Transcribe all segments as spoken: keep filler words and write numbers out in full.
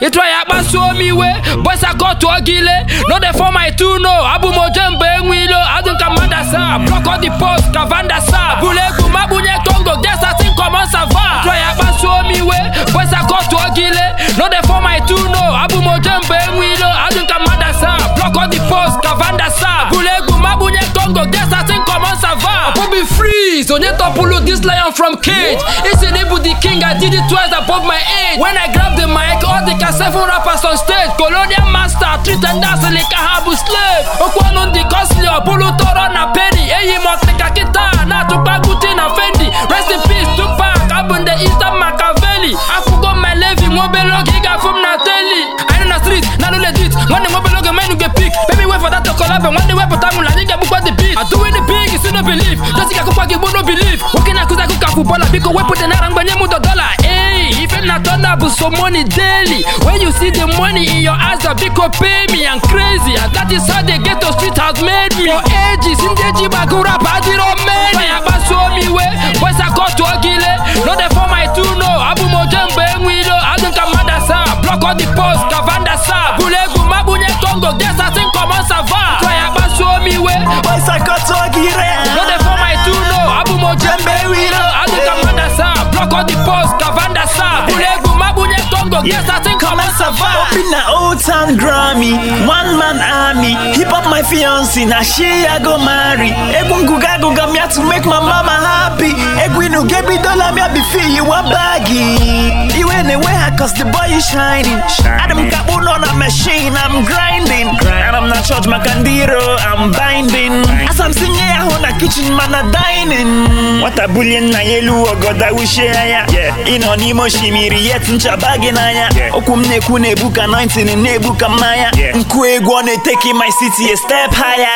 It try a pass so me way, boys I got to Agile. No they for my two no. Abu Mojembe Wilo, Adun Kamanda sa. Block all the post, Kavanda sa. Bulegu Mabunye Tongo, guess I think come on Sava. Try a pass so me way, boys I got to Agile. No they for my two no. Abu Mojembe Wilo, Adun Kamanda sa. Block all the post, Kavanda sa. Bulegu Mabunye Tongo, guess I think come on Sava. Bobby freeze, on your top pull this lion from cage. It's an the king, I did it twice above my age. When I grab the mic, all the seven rappers on stage. Colonial master, treat and dance like a habu slave. Okwan on the costly, Bulu Toro na penny. Eyi Motleka Kita, na to Baguti na Fendi. Rest in peace, Tupac, Abun the Eastern Machiavelli. I forgot my levy, Mobile Giga from Natelli. I know the street, now no let it. When the Mobile man get pick, baby wait for that to collab. And when the weapon time, I think I book the beat. I do it the big, you no believe. Just think I could fucking no believe. Walking a Kuzaku football, because we put the Narang Banyamu dollar. Hey, even not on up so money daily. When you see the money in your eyes, the big pay me and crazy. And that is how the ghetto street has made me. For ages, in the Jibagura, Padiro man. I have show me way. Boys I got to Agile. No, they for my two no. Abu Mojembe Wilo, Adun Kamanda sa. Block all the post, Kavanda sa. Bulegu Mabunye Tongo, guess I think come on Sava. I have show me way. Boys I got to Agile. No, they for my two no. Abu Mojembe Wilo, Adun Kamanda sa. Block all the post, Kavanda sa. Bulegu Mabunye Tongo, guess I think come on Sava. Up in the old town Grammy, one man army. Hip hop my fiancé, na she I go marry. Egungu gago gamia to make my mama happy. Egwinu gebi dollar me be feel you a baggy. You anyway cause the boy is shining. Adam Kabun on a machine, I'm grinding. And I'm not George Macandiro, I'm binding. As I'm singing on a kitchen man a dining. What a bullion na yelu o god I wish ya. Yeah, ino nimo shimiri yet in chabaginaya. Okumne kune buka nineteen in nebuka maya. Nkwe gwane taking my city a step higher.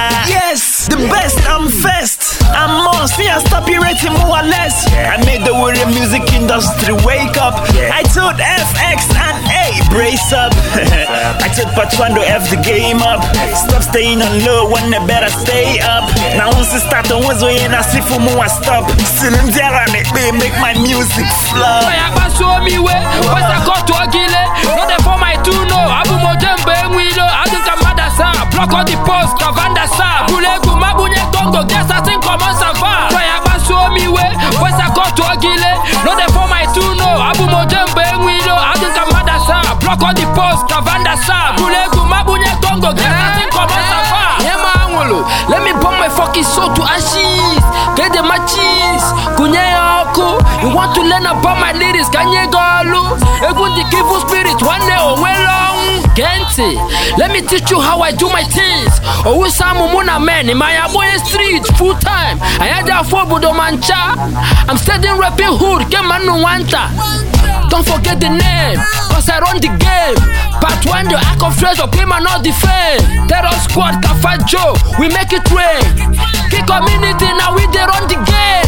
Yes, the best, I'm first. I'm more, see I stop rating more or less. I made the world music industry wake up. I told F X and A, brace up. I told Patuando F the game up. Stop staying on low when they better stay up. Now once it start on what's way and I see for more stop. Still in there and it may make my music flop. I have show me way. Boys I got to Agile. No they for my two no. Abu Mojembe Wilo, Adun Kamanda sa. Block all the post, Kavanda sa. Bulegu Mabunye Tongo, guess I think come on Sava. I have show me way. Boys I got to Agile. No they for my two no. Abu Mojembe Wilo, Adun Kamanda sa. Block all the post, Kavanda sa. Bulegu Mabunye Tongo, guess I think come on Sava. Yeah man, let me burn my fucking soul to ashes. Get the matches. Kunye Oko. You want to learn about my lyrics? Kanye Golu. Egun the evil spirit. One day oh well long. Gente. Let me teach you how I do my things. Oh, Samu Muna man in my boy street full time. I had that for Budo Mancha. I'm studying rapping hood. Kemanu Wanta. Don't forget the name, cause I run the game. Part one, the act of treasure, claim and not defend. Terror squad, Kafa Joe, we make it rain. Kick community, now we they run the game.